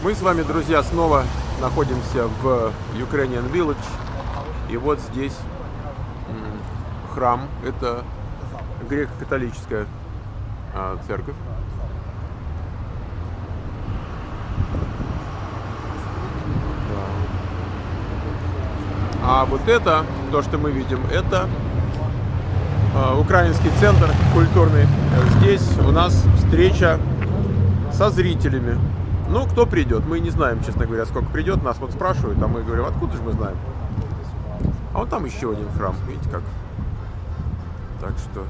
Мы с вами, друзья, снова находимся в Ukrainian Village. И вот здесь храм. Это греко-католическая церковь. А вот это, то, что мы видим, это украинский центр культурный. Здесь у нас встреча со зрителями. Ну, кто придет, мы не знаем, честно говоря, сколько придет. Нас вот спрашивают, а мы говорим, откуда же мы знаем? А вот там еще один храм, видите как? Так что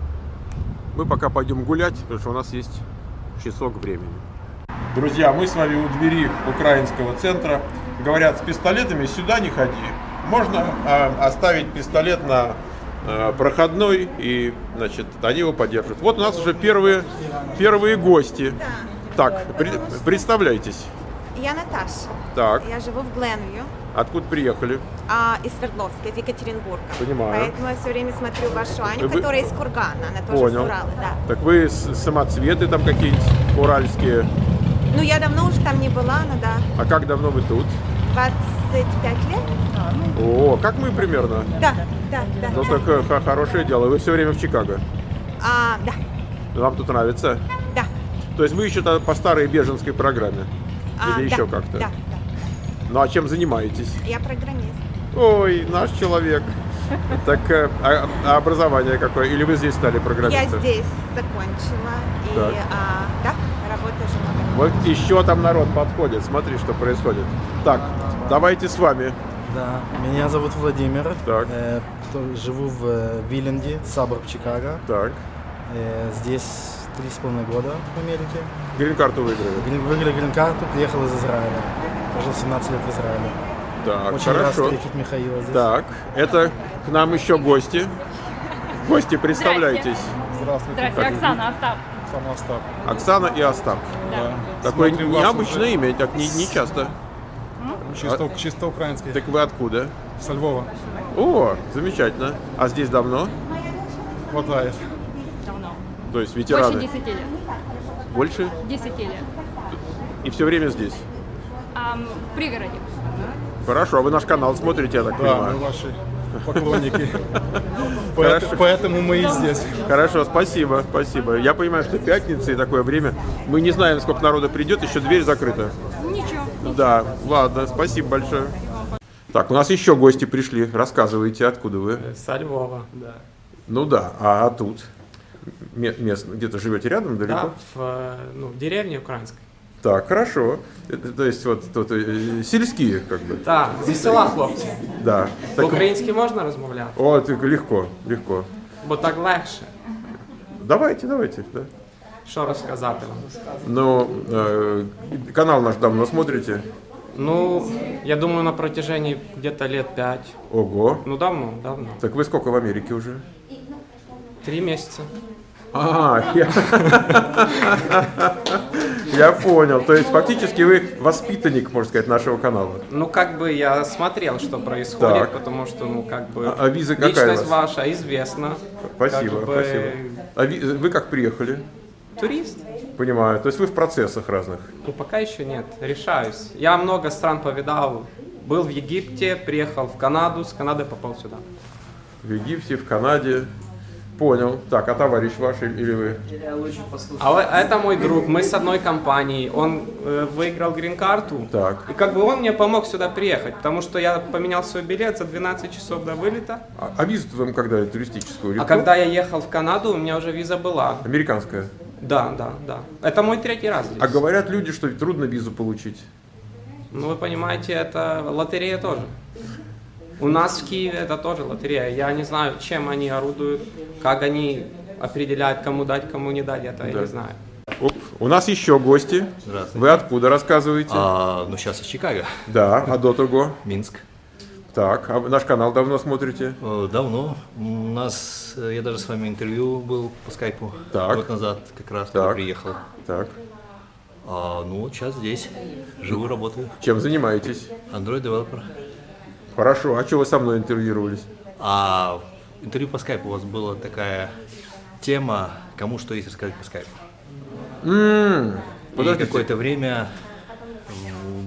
мы пока пойдем гулять, потому что у нас есть часок времени. Друзья, мы с вами у двери украинского центра. Говорят, с пистолетами сюда не ходи. Можно оставить пистолет на проходной, и, значит, они его поддержат. Вот у нас уже первые гости. Так, представляйтесь. Я Наташа. Так. Я живу в Гленвью. Откуда приехали? Из Свердловска, из Екатеринбурга. Понимаю. Поэтому я все время смотрю вашу Аню, которая из Кургана. Она тоже Понял. с Урала, да. Так вы самоцветы там какие-нибудь уральские? Ну, я давно уже там не была, но да. А как давно вы тут? 25 лет? О, как мы примерно. Да. Ну, так хорошее дело. Вы все время в Чикаго? Да. Вам тут нравится? Да. То есть вы еще по старой беженской программе? Или еще как-то? Да. Ну, а чем занимаетесь? Я программист. Ой, наш человек. Так, а образование какое? Или вы здесь стали программистом? Я здесь закончила. И, Так. да, работаю уже много лет. Вот еще там народ подходит. Смотри, что происходит. Так, давайте с вами. Да, меня зовут Владимир. Так. Живу в Виленде, саборб Чикаго. Так. Здесь 3,5 года в Америке. Грин-карту выиграли. Выиграли грин-карту, приехал из Израиля. Прожил 17 лет в Израиле. Так, Очень рад хорошо. встретить Михаила здесь. Так, это к нам еще гости. Гости, представляйтесь. Здравствуйте, Оксана, Остап. Оксана, Остап. Оксана и Остап. Да. Такое Смотрим вас необычное уже. имя, так не часто. Чисто украинский. Так вы откуда? Со Львова. О, замечательно. А здесь давно? Хватает. Давно. То есть Больше ветераны? 10 лет. Больше? 10 лет. И все время здесь? В пригороде. Хорошо, а вы наш канал смотрите, я так Да, мы понимаю? ваши поклонники. Хорошо. Поэтому мы и здесь. Хорошо, спасибо. Я понимаю, что пятница и такое время. Мы не знаем, сколько народа придет, еще дверь закрыта. Ничего. Да, ладно, спасибо большое. Так, у нас еще гости пришли. Рассказывайте, откуда вы? Со Львова, да. Ну да, а тут? Место, где-то живете рядом, далеко? Да, в деревне украинской. Так, хорошо. То есть вот тут сельские, как бы. Так, зі села, хлопці. Да. Так, По-українськи можна розмовляти? о, так легко. Бо так легше. Давайте, да. Що розказати вам? Ну, канал наш давно смотрите? Ну, я думаю, на протяжении где-то лет 5. Ого. Ну, давно. Так вы сколько в Америке уже? 3 месяца. Я понял. То есть фактически вы воспитанник, можно сказать, нашего канала. Ну, как бы я смотрел, что происходит, Так. потому что, ну, как бы... А виза какая личность у вас? ваша известна. Спасибо, Как бы спасибо. А вы как приехали? Турист? Понимаю. То есть вы в процессах разных? Ну, пока еще нет, решаюсь. Я много стран повидал. Был в Египте, приехал в Канаду, с Канады попал сюда. В Египте, в Канаде. Понял. Так, а товарищ ваш или вы? Это мой друг, мы с одной компанией. Он выиграл грин-карту. Так. И как бы он мне помог сюда приехать, потому что я поменял свой билет за 12 часов до вылета. А визу вам когда туристическую? А легко? когда я ехал в Канаду, у меня уже виза была. Американская? Да. Это мой 3-й раз здесь. А говорят люди, что трудно визу получить. Ну, вы понимаете, это лотерея тоже. У нас в Киеве это тоже лотерея. Я не знаю, чем они орудуют, как они определяют, кому дать, кому не дать, это я не знаю. Оп. У нас еще гости. Здравствуйте. Вы откуда рассказываете? Ну, сейчас из Чикаго. Да, а до того? Минск. Так, а вы наш канал давно смотрите? Давно. Я даже с вами интервью был по скайпу Так. год назад, как раз, когда Так. приехал. Так. Ну, сейчас здесь. Живу, работаю. Чем занимаетесь? Android девелопер. Хорошо, а что вы со мной интервьюировались? Интервью по скайпу у вас была такая тема, кому что есть рассказать по скайпу. И Подождите. какое-то время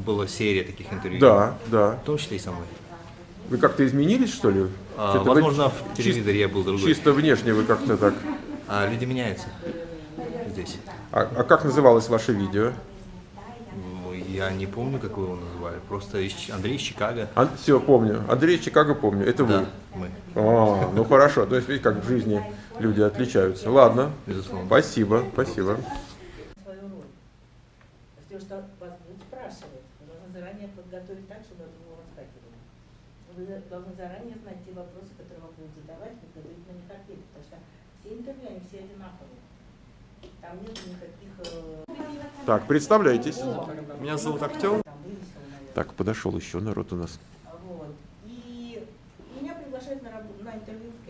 была серия таких интервью. Да, да. В том числе и со мной. Вы как-то изменились, что ли? Это вы Возможно, в телевизоре я был другой. Чисто внешне вы как-то так... А люди меняются здесь. А как называлось ваше видео? Ну, я не помню, как вы его называли. Просто Андрей из Чикаго. Все, помню. Андрей из Чикаго помню. Это Да, вы? мы. Ну хорошо. То есть, видите, как в жизни люди отличаются. Ладно. Безусловно. Спасибо, спасибо. Свою роль. Потому что вас будут спрашивать. Вы должны заранее подготовить так, чтобы это было выскакивало. Вы должны заранее знать те вопросы, которые вам будут задавать, вы на них ответить. Потому что все интервью, они все одинаковые. Там нет никаких... Так, представляйтесь. Меня зовут Артем. Там вывесил, наверное. Так, подошел еще народ у нас. Вот. И меня приглашают на интервью в